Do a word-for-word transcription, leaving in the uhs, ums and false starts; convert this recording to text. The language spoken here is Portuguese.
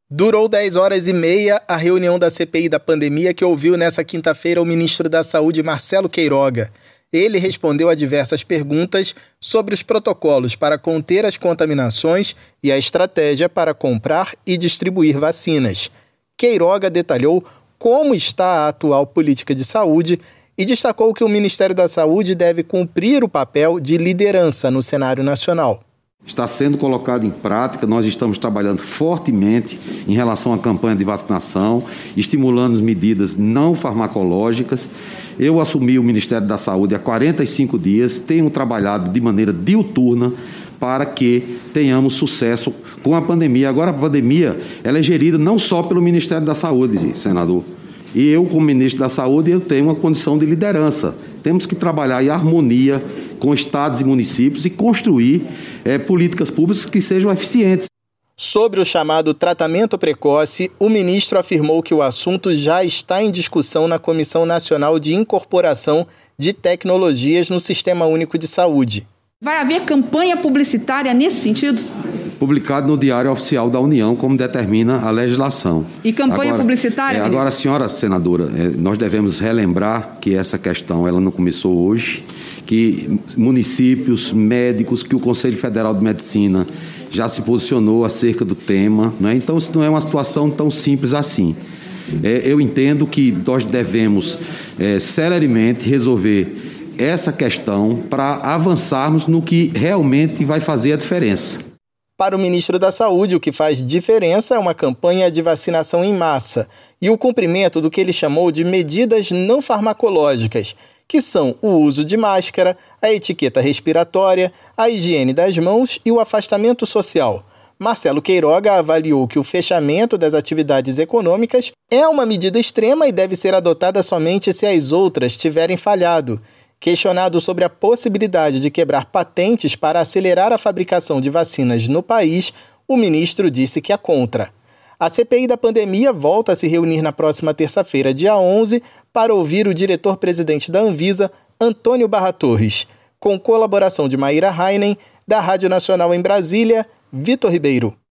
Durou dez horas e meia a reunião da C P I da pandemia que ouviu nesta quinta-feira o ministro da Saúde, Marcelo Queiroga. Ele respondeu a diversas perguntas sobre os protocolos para conter as contaminações e a estratégia para comprar e distribuir vacinas. Queiroga detalhou como está a atual política de saúde e destacou que o Ministério da Saúde deve cumprir o papel de liderança no cenário nacional. Está sendo colocado em prática, nós estamos trabalhando fortemente em relação à campanha de vacinação, estimulando as medidas não farmacológicas. Eu assumi o Ministério da Saúde há quarenta e cinco dias, tenho trabalhado de maneira diuturna para que tenhamos sucesso com a pandemia. Agora, a pandemia ela é gerida não só pelo Ministério da Saúde, senador. E eu, como ministro da Saúde, eu tenho uma condição de liderança. Temos que trabalhar em harmonia com estados e municípios e construir é, políticas públicas que sejam eficientes. Sobre o chamado tratamento precoce, o ministro afirmou que o assunto já está em discussão na Comissão Nacional de Incorporação de Tecnologias no Sistema Único de Saúde. Vai haver campanha publicitária nesse sentido? Publicado no Diário Oficial da União, como determina a legislação. E campanha agora, publicitária? É, agora, senhora senadora, é, nós devemos relembrar que essa questão ela não começou hoje, que municípios, médicos, que o Conselho Federal de Medicina já se posicionou acerca do tema, né? Então, isso não é uma situação tão simples assim. É, eu entendo que nós devemos é, celeremente resolver essa questão para avançarmos no que realmente vai fazer a diferença. Para o ministro da Saúde, o que faz diferença é uma campanha de vacinação em massa e o cumprimento do que ele chamou de medidas não farmacológicas, que são o uso de máscara, a etiqueta respiratória, a higiene das mãos e o afastamento social. Marcelo Queiroga avaliou que o fechamento das atividades econômicas é uma medida extrema e deve ser adotada somente se as outras tiverem falhado. Questionado sobre a possibilidade de quebrar patentes para acelerar a fabricação de vacinas no país, o ministro disse que é contra. A C P I da pandemia volta a se reunir na próxima terça-feira, dia onze, para ouvir o diretor-presidente da Anvisa, Antônio Barra Torres, com colaboração de Maíra Heinen, da Rádio Nacional em Brasília, Vitor Ribeiro.